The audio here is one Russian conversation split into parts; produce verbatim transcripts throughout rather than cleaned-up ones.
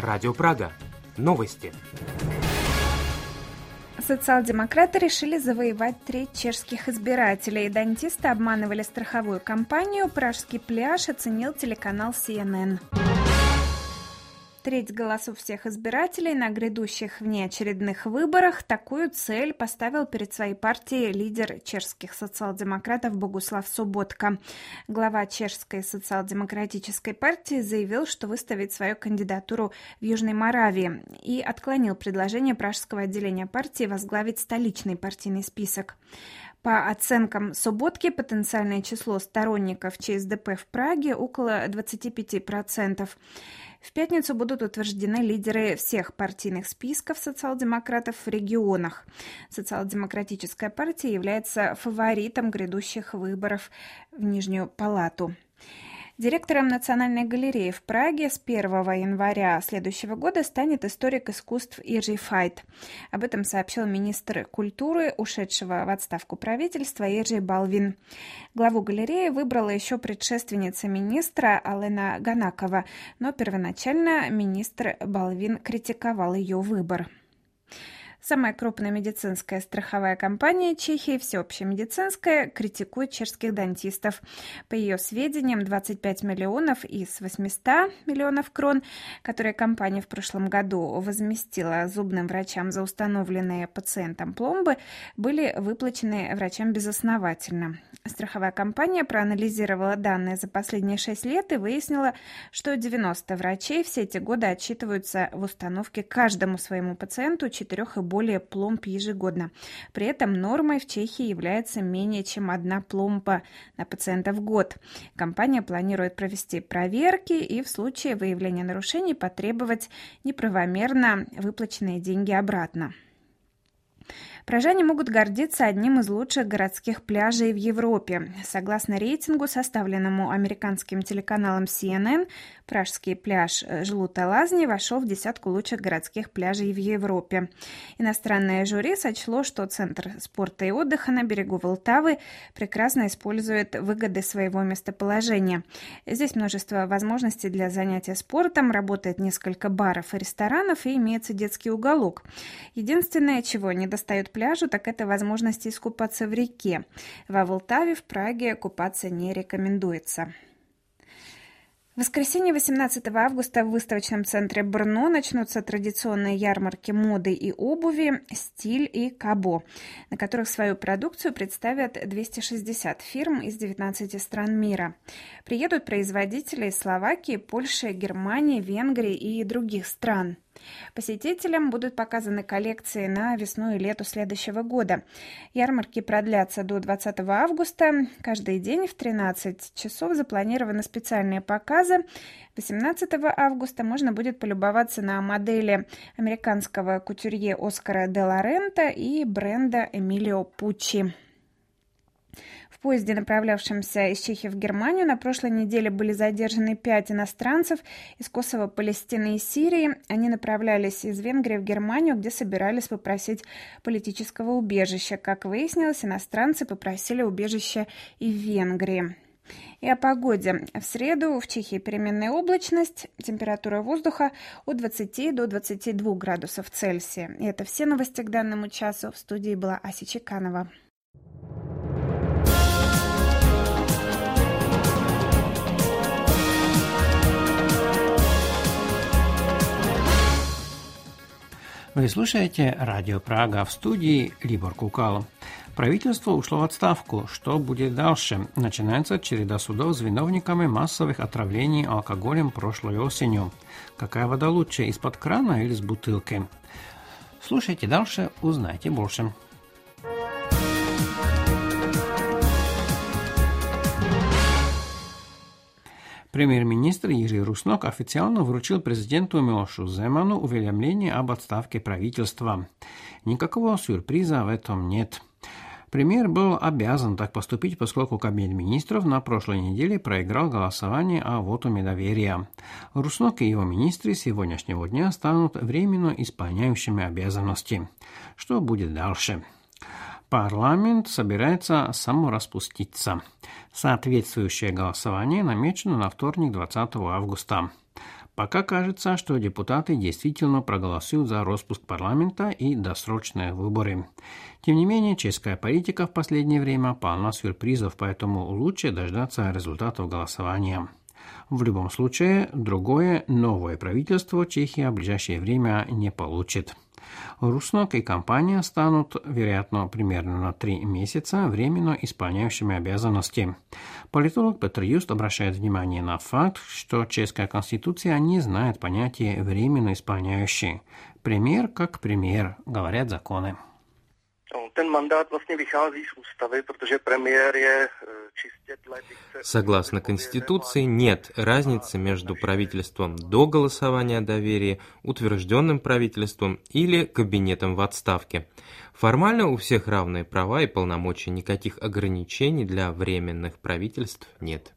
Радио Прага. Новости. Социал-демократы решили завоевать треть чешских избирателей. Дантисты обманывали страховую компанию. Пражский пляж оценил телеканал си эн эн. Треть голосов всех избирателей на грядущих внеочередных выборах. Такую цель поставил перед своей партией лидер чешских социал-демократов Богуслав Соботка. Глава чешской социал-демократической партии заявил, что выставит свою кандидатуру в Южной Моравии и отклонил предложение пражского отделения партии возглавить столичный партийный список. По оценкам Соботки, потенциальное число сторонников ЧСДП в Праге около двадцать пять процентов. В пятницу будут утверждены лидеры всех партийных списков социал-демократов в регионах. Социал-демократическая партия является фаворитом грядущих выборов в Нижнюю палату. Директором Национальной галереи в Праге с первого января следующего года станет историк искусств Иржи Файт. Об этом сообщил министр культуры, ушедшего в отставку правительства, Иржи Балвин. Главу галереи выбрала еще предшественница министра Алена Ганакова, но первоначально министр Балвин критиковал ее выбор. Самая крупная медицинская страховая компания Чехии, Всеобщая медицинская, критикует чешских дантистов. По ее сведениям, двадцать пять миллионов из восемьсот миллионов крон, которые компания в прошлом году возместила зубным врачам за установленные пациентам пломбы, были выплачены врачам безосновательно. Страховая компания проанализировала данные за последние шесть лет и выяснила, что девяносто врачей все эти годы отчитываются в установке каждому своему пациенту четырех и более пломб ежегодно. При этом нормой в Чехии является менее чем одна пломба на пациента в год. Компания планирует провести проверки и в случае выявления нарушений потребовать неправомерно выплаченные деньги обратно. Пражане могут гордиться одним из лучших городских пляжей в Европе. Согласно рейтингу, составленному американским телеканалом си эн эн, пражский пляж Жлута Лазни вошел в десятку лучших городских пляжей в Европе. Иностранное жюри сочло, что Центр спорта и отдыха на берегу Волтавы прекрасно использует выгоды своего местоположения. Здесь множество возможностей для занятия спортом, работает несколько баров и ресторанов и имеется детский уголок. Единственное, чего не достает пляжу, так это возможность искупаться в реке. Во Волтаве, в Праге купаться не рекомендуется. В воскресенье восемнадцатого августа в выставочном центре Брно начнутся традиционные ярмарки моды и обуви «Стиль» и «Кабо», на которых свою продукцию представят двести шестьдесят фирм из девятнадцати стран мира. Приедут производители из Словакии, Польши, Германии, Венгрии и других стран. Посетителям будут показаны коллекции на весну и лето следующего года. Ярмарки продлятся до двадцатого августа. Каждый день в тринадцать часов запланированы специальные показы. восемнадцатого августа можно будет полюбоваться на модели американского кутюрье Оскара де ла Рента и бренда Эмилио Пуччи. В поезде, направлявшемся из Чехии в Германию, на прошлой неделе были задержаны пять иностранцев из Косово, Палестины и Сирии. Они направлялись из Венгрии в Германию, где собирались попросить политического убежища. Как выяснилось, иностранцы попросили убежища и в Венгрии. И о погоде. В среду в Чехии переменная облачность, температура воздуха от двадцати до двадцати двух градусов Цельсия. И это все новости к данному часу. В студии была Ася Чеканова. Вы слушаете Радио Прага, в студии Либор Кукал. Правительство ушло в отставку. Что будет дальше? Начинается череда судов с виновниками массовых отравлений алкоголем прошлой осенью. Какая вода лучше, из-под крана или с бутылки? Слушайте дальше, узнайте больше. Премьер-министр Jiří Rusnok официально вручил президенту Милошу Земану уведомление об отставке правительства. Никакого сюрприза в этом нет. Премьер был обязан так поступить, поскольку Кабинет министров на прошлой неделе проиграл голосование о вотуме доверия. Руснок и его министры с сегодняшнего дня станут временно исполняющими обязанности. Что будет дальше? Парламент собирается самораспуститься. Соответствующее голосование намечено на вторник, двадцатого августа. Пока кажется, что депутаты действительно проголосуют за распуск парламента и досрочные выборы. Тем не менее, чешская политика в последнее время полна сюрпризов, поэтому лучше дождаться результатов голосования. В любом случае, другое новое правительство Чехия в ближайшее время не получит. Руснок и компания станут, вероятно, примерно на три месяца временно исполняющими обязанности. Политолог Петр Юст обращает внимание на факт, что чешская конституция не знает понятия «временно исполняющий». Премьер как премьер, говорят законы. Согласно Конституции, нет разницы между правительством до голосования о доверии, утвержденным правительством или кабинетом в отставке. Формально у всех равные права и полномочия, никаких ограничений для временных правительств нет.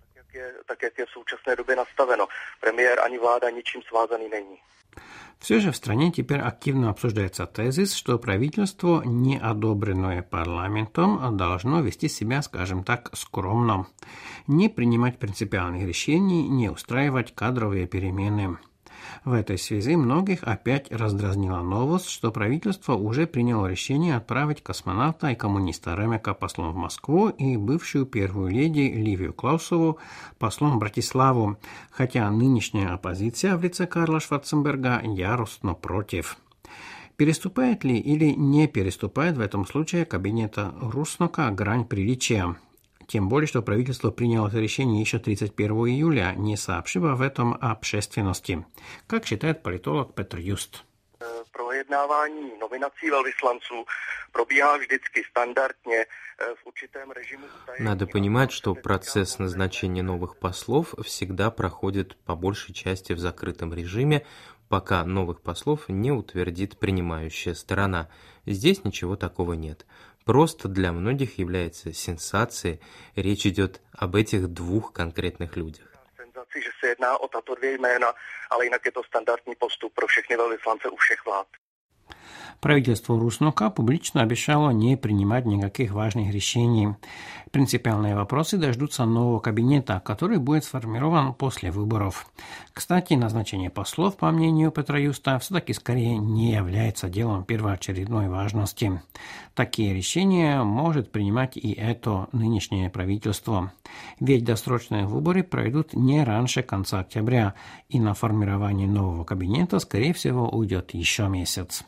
Все же в стране теперь активно обсуждается тезис, что правительство, не одобренное парламентом, должно вести себя, скажем так, скромно, не принимать принципиальных решений, не устраивать кадровые перемены. В этой связи многих опять раздразнила новость, что правительство уже приняло решение отправить космонавта и коммуниста Ремека послом в Москву и бывшую первую леди Ливию Клаусову послом в Братиславу, хотя нынешняя оппозиция в лице Карла Шварценберга яростно против. Переступает ли или не переступает в этом случае кабинета Руснока грань приличия? Тем более, что правительство приняло это решение еще тридцать первого июля, не сообщив об этом общественности, как считает политолог Петр Юст. Projednávání nominací velvyslanců probíhá vždycky standardně v určitém režimu. Надо понимать, что процесс назначения новых послов всегда проходит по большей части в закрытом режиме, пока новых послов не утвердит принимающая сторона. Здесь ничего такого нет. Просто для многих является сенсацией. Речь идет об этих двух конкретных людях. Senzaci, že se jedná o tato dvě jména, ale jinak je to standardní postup pro všechny velvyslance u všech vlád. Правительство Руснока публично обещало не принимать никаких важных решений. Принципиальные вопросы дождутся нового кабинета, который будет сформирован после выборов. Кстати, назначение послов, по мнению Петра Юста, все-таки скорее не является делом первоочередной важности. Такие решения может принимать и это нынешнее правительство. Ведь досрочные выборы пройдут не раньше конца октября, и на формирование нового кабинета, скорее всего, уйдет еще месяц.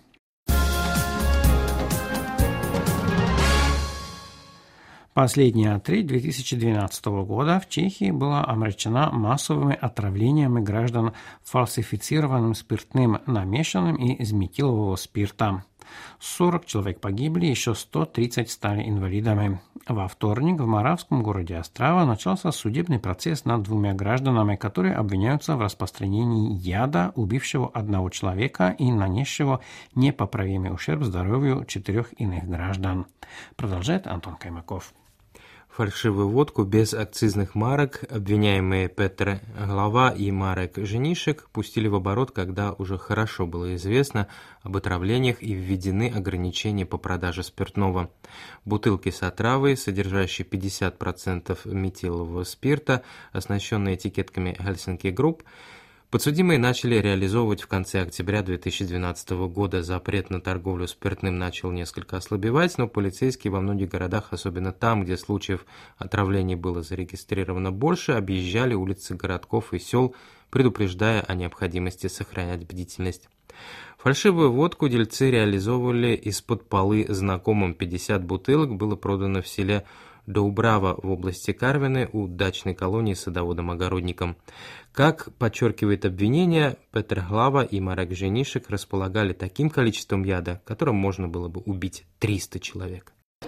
Последняя треть две тысячи двенадцатого года в Чехии была омрачена массовыми отравлениями граждан фальсифицированным спиртным, намешанным из метилового спирта. сорок человек погибли, еще сто тридцать стали инвалидами. Во вторник в моравском городе Острава начался судебный процесс над двумя гражданами, которые обвиняются в распространении яда, убившего одного человека и нанесшего непоправимый ущерб здоровью четырех иных граждан. Продолжает Антон Каймаков. Фальшивую водку без акцизных марок обвиняемые Петр Глава и Марек Женишек пустили в оборот, когда уже хорошо было известно об отравлениях и введены ограничения по продаже спиртного. Бутылки с отравой, содержащие пятьдесят процентов метилового спирта, оснащенные этикетками Helsinki Group, подсудимые начали реализовывать в конце октября две тысячи двенадцатого года. Запрет на торговлю спиртным начал несколько ослабевать, но полицейские во многих городах, особенно там, где случаев отравлений было зарегистрировано больше, объезжали улицы городков и сел, предупреждая о необходимости сохранять бдительность. Фальшивую водку дельцы реализовывали из-под полы знакомым. пятьдесят бутылок было продано в селе Доубрава в области Карвины у дачной колонии садоводом-огородником. Как подчеркивает обвинение, Петр Глава и Марек Женишек располагали таким количеством яда, которым можно было бы убить триста человек.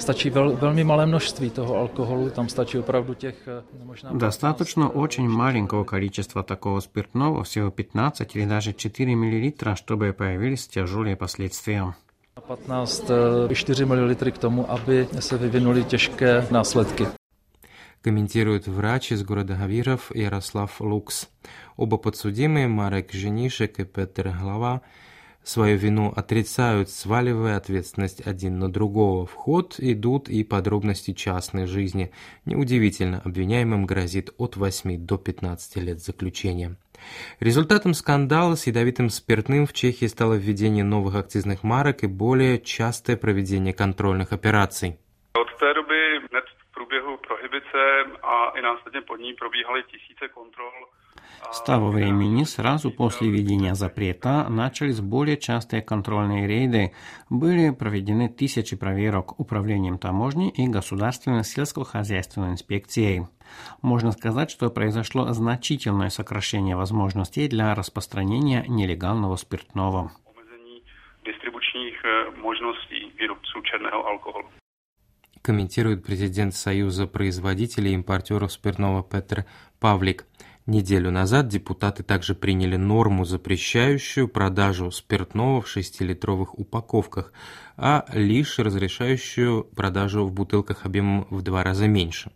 Достаточно очень маленького количества такого спиртного, всего пятнадцать или даже четыре миллилитра, чтобы появились тяжелые последствия. patnáct čtyři mililitry k tomu, aby se vyvinuly těžké následky. Комментирует врач из города Гавиров Ярослав Лукс. Оба подсудимые, Марек Женишек и Петр Глава, свою вину отрицают, сваливая ответственность один на другого. В ход идут и подробности частной жизни. Неудивительно, обвиняемым грозит от восьми до пятнадцати лет заключения. Результатом скандала с ядовитым спиртным в Чехии стало введение новых акцизных марок и более частое проведение контрольных операций. Od té doby hned v průběhu prohibice a i následně pod ní probíhaly tisíce kontrol. С того времени, сразу после введения запрета, начались более частые контрольные рейды. Были проведены тысячи проверок управлением таможни и Государственной сельскохозяйственной инспекцией. Можно сказать, что произошло значительное сокращение возможностей для распространения нелегального спиртного. Дистрибуčních možností výrobců černého alkoholu. Комментирует президент Союза производителей и импортеров спиртного Петр Павлик. Неделю назад депутаты также приняли норму, запрещающую продажу спиртного в шестилитровых упаковках, а лишь разрешающую продажу в бутылках объемом в два раза меньше.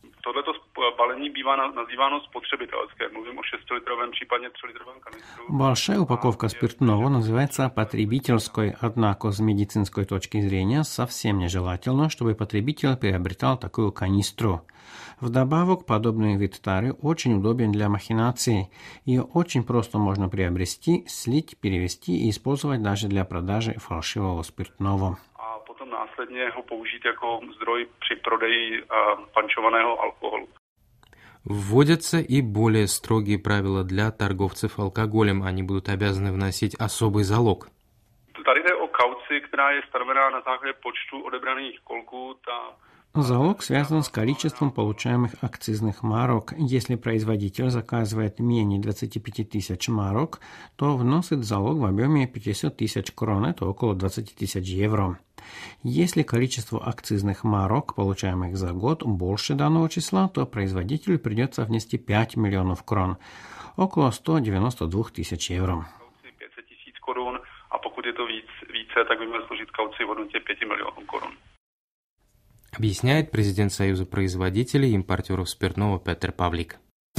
Большая упаковка спиртного называется потребительской, однако с медицинской точки зрения совсем нежелательно, чтобы потребитель приобретал такую канистру. Вдобавок, подобный вид тары очень удобен для махинаций. Ее очень просто можно приобрести, слить, перевести и использовать даже для продажи фальшивого спиртного. A potom následně ho použít jako zdroj při prodeji pančovaného alkoholu. Вводятся и более строгие правила для торговцев алкоголем. Они будут обязаны вносить особый залог. Tady jde o kauci, která je stanovená na základě počtu odebraných kolků. Залог связан с количеством получаемых акцизных марок. Если производитель заказывает менее двадцати пяти тысяч марок, то вносит залог в объеме пятьдесят тысяч крон, это около двадцать тысяч евро. Если количество акцизных марок, получаемых за год, больше данного числа, то производителю придется внести пять миллионов крон, около сто девяносто два тысяч евро. пятьсот тысяч корун, а pokud je to víc, více, tak by měl složit kauci v hodnotě pěti milionů korun. Объясняет президент Союза производителей и импортеров спиртного Петр Павлик.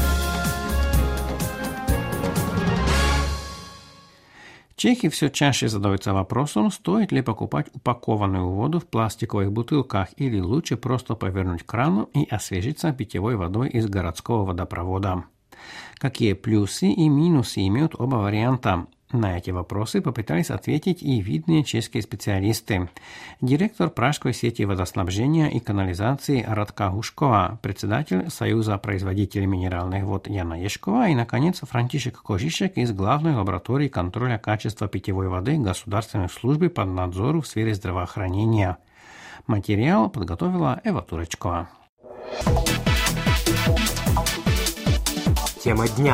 Чехи все чаще задаются вопросом, стоит ли покупать упакованную воду в пластиковых бутылках или лучше просто повернуть кран и освежиться питьевой водой из городского водопровода. Какие плюсы и минусы имеют оба варианта? На эти вопросы попытались ответить и видные чешские специалисты. Директор пражской сети водоснабжения и канализации Радка Гушкова, председатель Союза производителей минеральных вод Яна Ешкова и, наконец, Франтишек Кожишек из главной лаборатории контроля качества питьевой воды Государственной службы по надзору в сфере здравоохранения. Материал подготовила Эва Туречкова. Тема дня.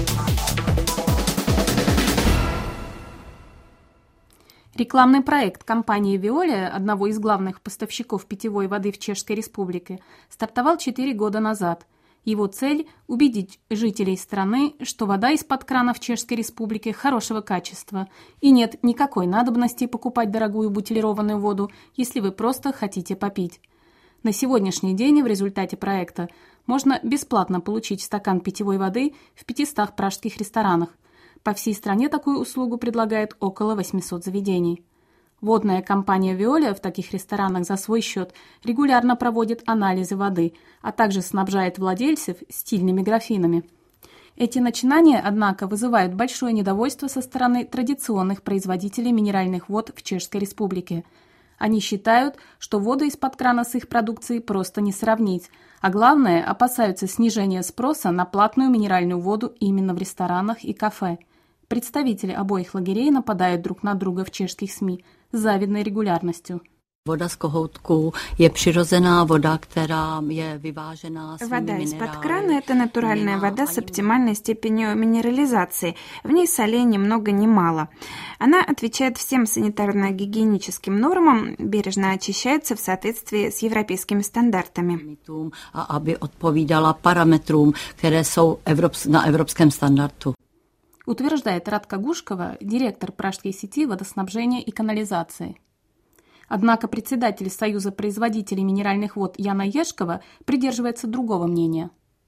Рекламный проект компании «Veolia», одного из главных поставщиков питьевой воды в Чешской Республике, стартовал четыре года назад. Его цель – убедить жителей страны, что вода из-под крана в Чешской Республике хорошего качества, и нет никакой надобности покупать дорогую бутилированную воду, если вы просто хотите попить. На сегодняшний день в результате проекта можно бесплатно получить стакан питьевой воды в пятистах пражских ресторанах. По всей стране такую услугу предлагает около восьмисот заведений. Водная компания «Veolia» в таких ресторанах за свой счет регулярно проводит анализы воды, а также снабжает владельцев стильными графинами. Эти начинания, однако, вызывают большое недовольство со стороны традиционных производителей минеральных вод в Чешской Республике. Они считают, что воду из-под крана с их продукцией просто не сравнить, а главное, опасаются снижения спроса на платную минеральную воду именно в ресторанах и кафе. Представители обоих лагерей нападают друг на друга в чешских СМИ с завидной регулярностью. Вода z kohoutku je přirozená voda, která je vyvážená svými Вода из-под минералы. крана – это натуральная вода с оптимальной степенью минерализации. В ней солей ни много ни мало. Она отвечает всем санитарно-гигиеническим нормам, бережно очищается в соответствии с европейскими стандартами. A aby odpovídala parametrům, které jsou evrops- na evropském standardu. Утверждает Радка Гушкова, директор пражской сети водоснабжения и канализации. Однако председатель Союза производителей минеральных вод Яна Ешкова придерживается другого мнения.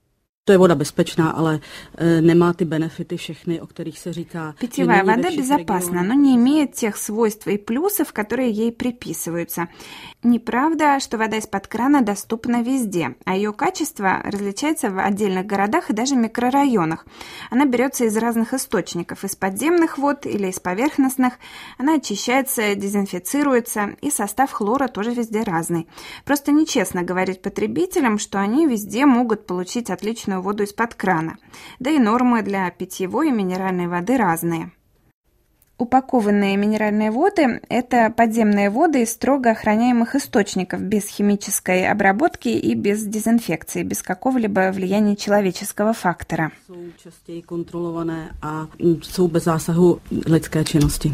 To je voda bezpečná, ale nemá ty benefity všechny, о которых se říká. Питьевая вода безопасна, но не имеет тех свойств и плюсов, которые ей приписываются. Неправда, что вода из-под крана доступна везде, а ее качество различается в отдельных городах и даже микрорайонах. Она берется из разных источников, из подземных вод или из поверхностных. Она очищается, дезинфицируется, и состав хлора тоже везде разный. Просто нечестно говорить потребителям, что они везде могут получить отличную воду из-под крана. Да и нормы для питьевой и минеральной воды разные. Упакованные минеральные воды – это подземные воды из строго охраняемых источников, без химической обработки и без дезинфекции, без какого-либо влияния человеческого фактора. Jsou častěji kontrolované a jsou bez zásahu lidské činnosti.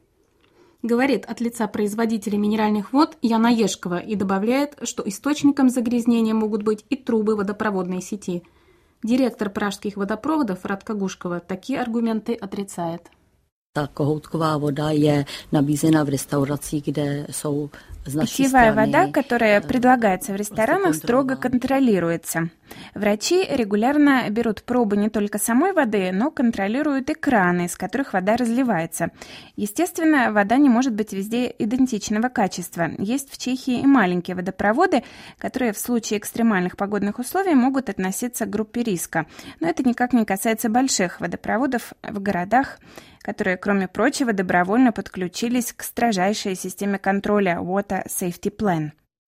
Говорит от лица производителей минеральных вод Яна Ешкова и добавляет, что источником загрязнения могут быть и трубы водопроводной сети. Директор пражских водопроводов Радка Гушкова такие аргументы отрицает. Ta kohoutková voda je nabízena v restauracích, kde jsou z naší Питьевая strany. вода, которая предлагается в ресторанах, строго контролируется. Врачи регулярно берут пробы не только самой воды, но контролируют и краны, из которых вода разливается. Естественно, вода не может быть везде идентичного качества. Есть в Чехии и маленькие водопроводы, которые в случае экстремальных погодных условий могут относиться к группе риска. Но это никак не касается больших водопроводов в городах, которые, кроме прочего, добровольно подключились к строжайшей системе контроля Water Safety Plan.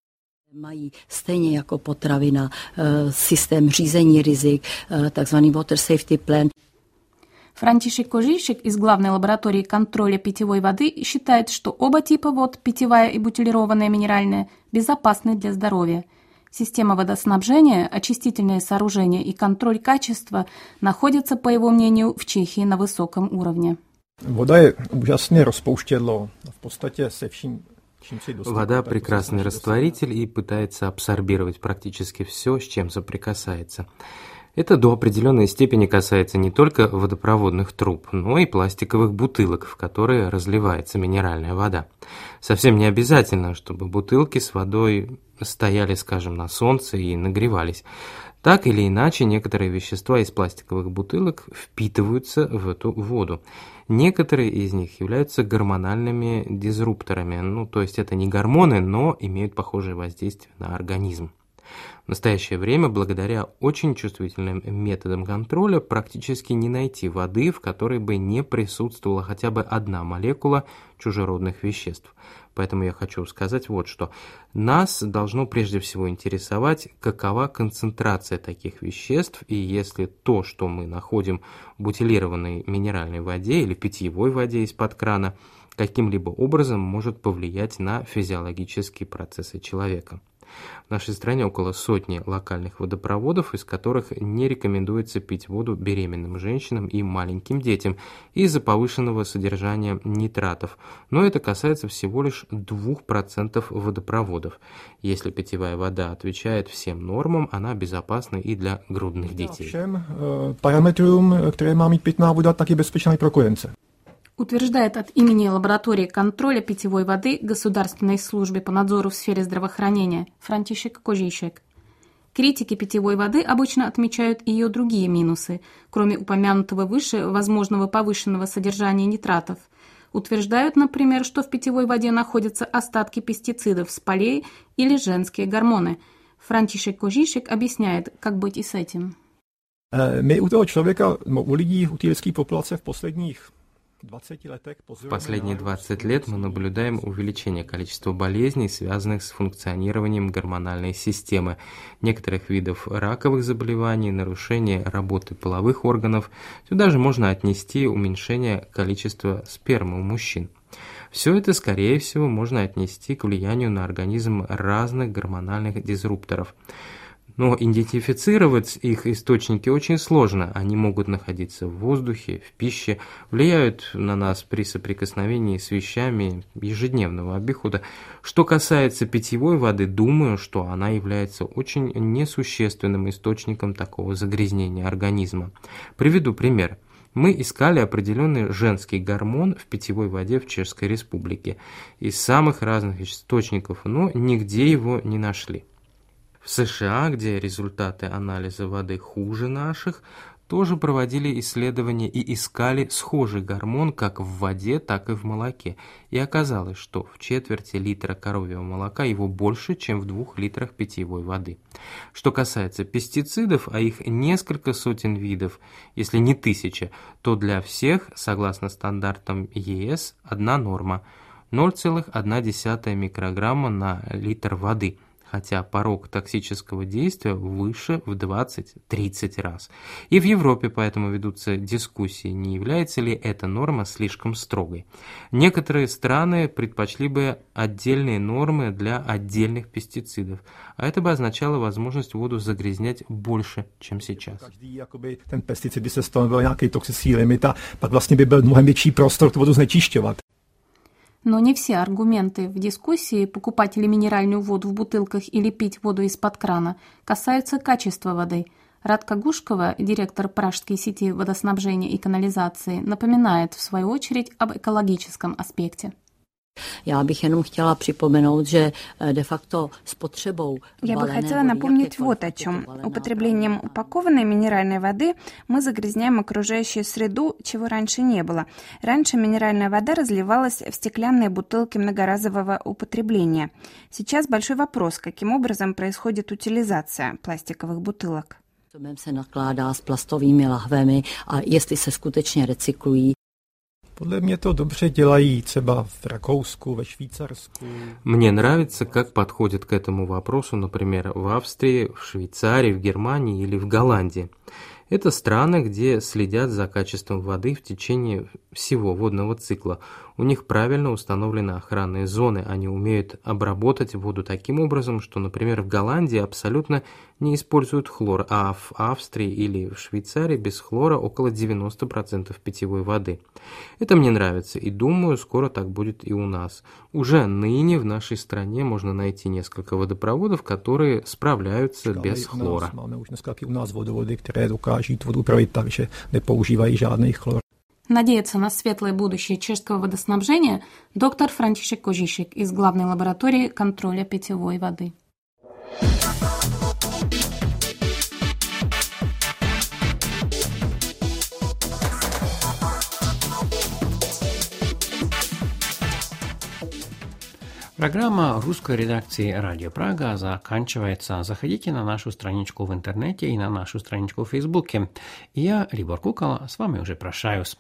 Mají stejně jako potravina systém řízení rizik, takzvaný Water Safety Plan. Франтишек Кожишек из главной лаборатории контроля питьевой воды считает, что оба типа вод, питьевая и бутилированная минеральная, безопасны для здоровья. Система водоснабжения, очистительные сооружения и контроль качества находятся, по его мнению, в Чехии на высоком уровне. Вода je úžasné rozpouštědlo. V podstatě se vším. Вода – прекрасный растворитель и пытается абсорбировать практически все, с чем соприкасается. Это до определенной степени касается не только водопроводных труб, но и пластиковых бутылок, в которые разливается минеральная вода. Совсем не обязательно, чтобы бутылки с водой стояли, скажем, на солнце и нагревались. Так или иначе, некоторые вещества из пластиковых бутылок впитываются в эту воду. Некоторые из них являются гормональными дизрупторами, ну, то есть это не гормоны, но имеют похожее воздействие на организм. В настоящее время, благодаря очень чувствительным методам контроля, практически не найти воды, в которой бы не присутствовала хотя бы одна молекула чужеродных веществ. Поэтому я хочу сказать вот что. Нас должно прежде всего интересовать, какова концентрация таких веществ, и если то, что мы находим в бутилированной минеральной воде или питьевой воде из-под крана, каким-либо образом может повлиять на физиологические процессы человека. В нашей стране около сотни локальных водопроводов, из которых не рекомендуется пить воду беременным женщинам и маленьким детям из-за повышенного содержания нитратов, но это касается всего лишь двух процентов водопроводов. Если питьевая вода отвечает всем нормам, она безопасна и для грудных детей. Всем параметрам, которые má mít pitná voda, tak je bezpečná i pro kojence. Утверждает от имени лаборатории контроля питьевой воды Государственной службы по надзору в сфере здравоохранения Франтишек Кожишек. Критики питьевой воды обычно отмечают ее другие минусы, кроме упомянутого выше возможного повышенного содержания нитратов. Утверждают, например, что в питьевой воде находятся остатки пестицидов с полей или женские гормоны. Франтишек Кожишек объясняет, как быть и с этим. My u toho člověka, u lidí, u té lidské populace v posledních В последние двадцать лет мы наблюдаем увеличение количества болезней, связанных с функционированием гормональной системы, некоторых видов раковых заболеваний, нарушение работы половых органов. Сюда же можно отнести уменьшение количества спермы у мужчин. Все это, скорее всего, можно отнести к влиянию на организм разных гормональных дизрупторов. Но идентифицировать их источники очень сложно. Они могут находиться в воздухе, в пище, влияют на нас при соприкосновении с вещами ежедневного обихода. Что касается питьевой воды, думаю, что она является очень несущественным источником такого загрязнения организма. Приведу пример. Мы искали определенный женский гормон в питьевой воде в Чешской Республике из самых разных источников, но нигде его не нашли. В США, где результаты анализа воды хуже наших, тоже проводили исследования и искали схожий гормон как в воде, так и в молоке. И оказалось, что в четверти литра коровьего молока его больше, чем в двух литрах питьевой воды. Что касается пестицидов, а их несколько сотен видов, если не тысяча, то для всех, согласно стандартам ЕС, одна норма – ноль целых одна десятая микрограмма на литр воды, хотя порог токсического действия выше в двадцать-тридцать раз. И в Европе поэтому ведутся дискуссии, не является ли эта норма слишком строгой. Некоторые страны предпочли бы отдельные нормы для отдельных пестицидов, а это бы означало возможность воду загрязнять больше, чем сейчас. Ten pesticid by se stanovil nějaký toxický limit a pak vlastně by byl mnohem větší prostor tu vodu znečišťovat. Но не все аргументы в дискуссии покупать или минеральную воду в бутылках или пить воду из-под крана касаются качества воды. Радка Гушкова, директор Пражской сети водоснабжения и канализации, напоминает в свою очередь об экологическом аспекте. Já bych jenom chtěla připomenout, že de facto spotřebou Я бы хотела напомнить вот о чем. Употреблением упакованной минеральной воды мы загрязняем окружающую среду, чего раньше не было. Раньше минеральная вода разливалась в стеклянные бутылки многоразового употребления. Сейчас большой вопрос, каким образом происходит утилизация пластиковых бутылок. Se nakládá s plastovými lahvemi a jestli se skutečně recyklují. Podle mě to dobře dělají třeba v Rakousku, ve Švýcarsku. Мне нравится, как подходят к этому вопросу, например, в Австрии, в Швейцарии, в Германии или в Голландии. Это страны, где следят за качеством воды в течение всего водного цикла. У них правильно установлены охранные зоны. Они умеют обработать воду таким образом, что, например, в Голландии абсолютно не используют хлор, а в Австрии или в Швейцарии без хлора около девяносто процентов питьевой воды. Это мне нравится, и думаю, скоро так будет и у нас. Уже ныне в нашей стране можно найти несколько водопроводов, которые справляются без хлора. Máme už dneska u nás vodovody, které dokáží vodu upravit tak, že nepoužívají žádný chlor. Надеяться на светлое будущее чешского водоснабжения доктор Франтишек Кожишек из главной лаборатории контроля питьевой воды. Программа русской редакции «Радио Прага» заканчивается. Заходите на нашу страничку в интернете и на нашу страничку в Фейсбуке. Я, Либор Кукола, с вами уже прощаюсь.